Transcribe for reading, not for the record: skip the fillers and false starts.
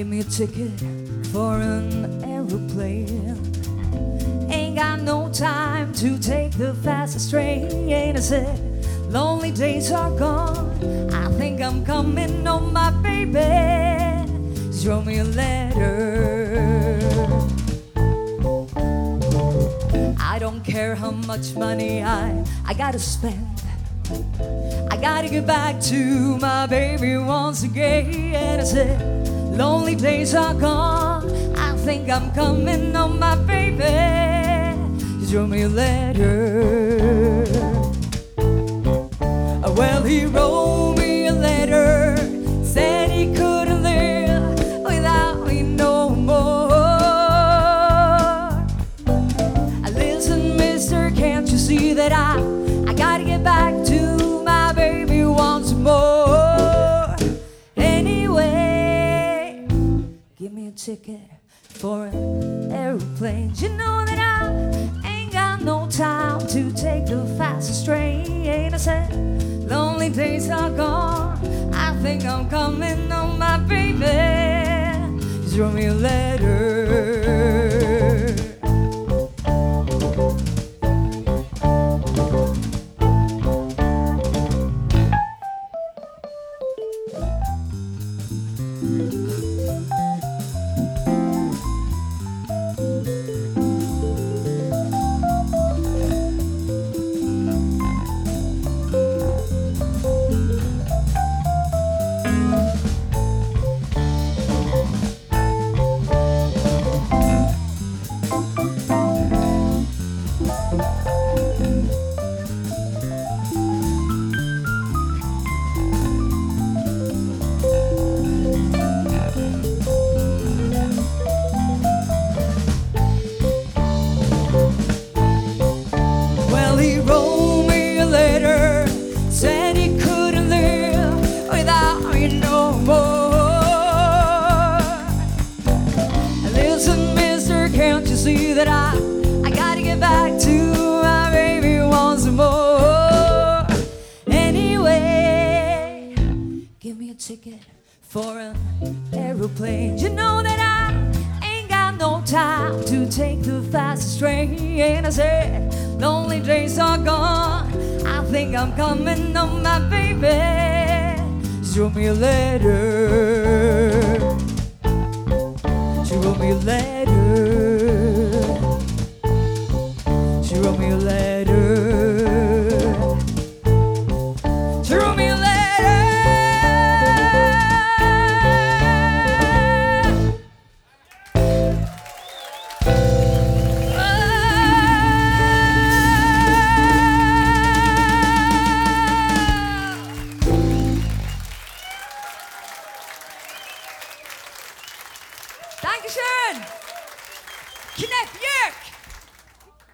Give me a ticket for an aeroplane. Ain't got no time to take the fastest train. I said, lonely days are gone. I think I'm coming home, my baby. Show me a letter. I don't care how much money I gotta spend. I gotta get back to my baby once again. I said, lonely days are gone. I think I'm coming home, my baby. Show me a letter. Well, he wrote me a letter, said he couldn't live without me no more. Listen, mister, can't you see that I gotta get back to my baby once more? Anyway, give me a ticket for an aeroplane. You know that I ain't got no time to take the fastest train. I said, lonely days are gone. I think I'm coming home, my baby. Show me a letter. See that I gotta get back to my baby once more. Anyway, give me a ticket for an aeroplane. You know that I ain't got no time to take the fastest train. I said, lonely days are gone. I think I'm coming home, my baby. Show me a letter. Show me a letter.